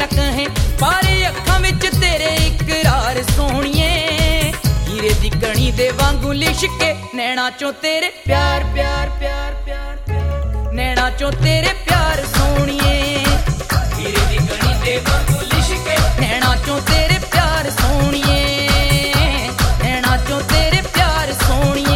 न कहें पारे अखां विच तेरे इकरार सोहणिए हीरे दी कणी दे वांगू लिशके नैना चों तेरे प्यार प्यार प्यार प्यार नैना चों तेरे प्यार सोहणिए हीरे दी कणी दे वांगू लिशके नैना चों तेरे प्यार सोहणिए नैना चों तेरे प्यार सोहणिए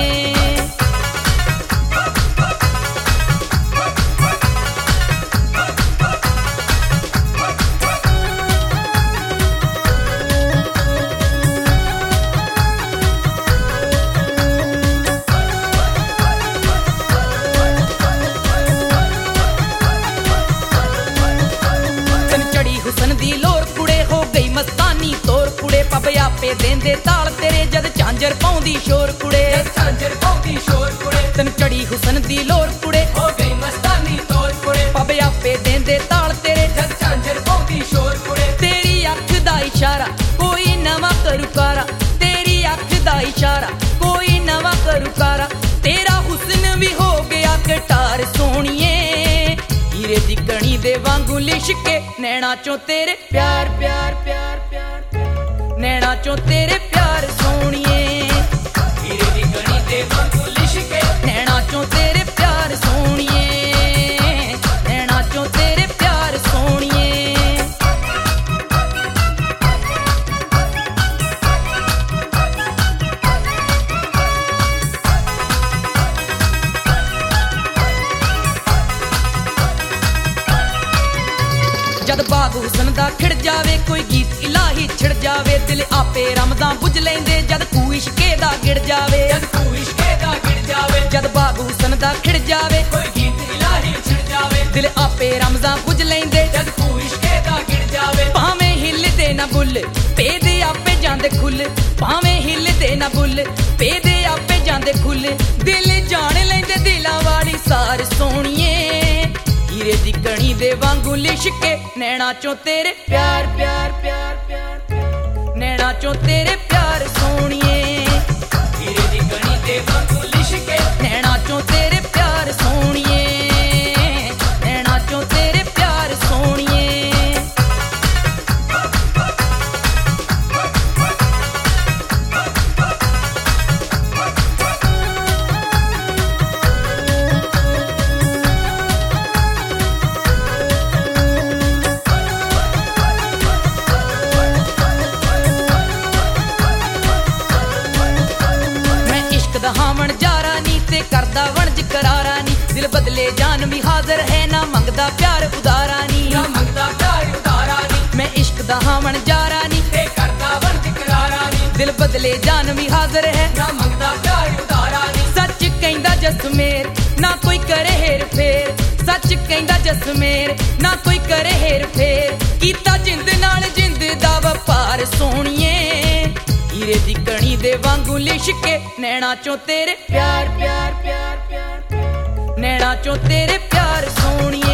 हुसन दी लोर कुड़े हो गई मस्तानी तोर कुड़े पब आपे देंदे ताल तेरे जद झांजर पाउंदी शोर कुड़े झांजर पाउंदी शोर कुड़े तन चढ़ी हुसन दी लोर कुड़े हो गई मस्तानी तोर कुड़े पब आपे देंदे ताल तेरे जद झांजर पाउंदी शोर कुड़े तेरी अख दा इशारा कोई नवा करुकारा तेरी अख दा इशारा कोई नवा करुकारा तेरा हुस्न भी हो गया कटार सोहणिए हीरे दी कणी दे वांगू लिशके नैना चों तेरे प्यार प्यार प्यार प्यार नैना चों तेरे प्यार सोहणिए हीरे दी कणी दे वांगू लिशके नैना चों तेरे प्यार सोहणिए नैना चों तेरे प्यार सोहणिए जद बाग हुसन दा खिड़ जावे कोई गीत इलाही छिड़ जावे दिल आपे रमदा बुझ लेंदे जद तू इश्के दा गिड़ जावे जद तू इश्के दा गिड़ जावे जद बाग हुसन दा खिड़ जावे कोई गीत इलाही छिड़ जावे दिल आपे रमदा बुझ लेंदे जद तू इश्के दा गिड़ जावे भावें हिलदे ना बुल पेदे आपे जांदे खुल भावें हिलदे ना बुल पेदे आपे जांदे खुल दिल जान लेंदे दिलां वाली सार सोहणिए हीरे दी कणी दे वांगू लिशके नैना चों तेरे प्यार प्यार प्यार प्यार नैना चों तेरे प्यार सोहणिए हीरे दी कणी दे वांगू लिशके नैना चों तेरे प्यार सोहणिए नैना चों तेरे प्यार सोहणिए हावण जारा नी ते करदा वणज करारा नी दिल बदले जान भी हाजिर है ना मंगदा प्यार उदारा नी ना मंगदा प्यार उदारा नी मैं इश्क दा हावण जारा नी ते करदा वणज करारा नी दिल बदले जान भी हाजिर है ना मंगदा प्यार उदारा नी सच कहंदा जसमेर ना कोई करे हेर फेर सच कहंदा जसमेर ना कोई करे हेर फेर कीता जिंद नाल जिंद दा वपार सोहणिए हीरे दी कणी दे वांगू लिशके नैना चों तेरे प्यार प्यार प्यार प्यार नैना चों तेरे प्यार सोहणिए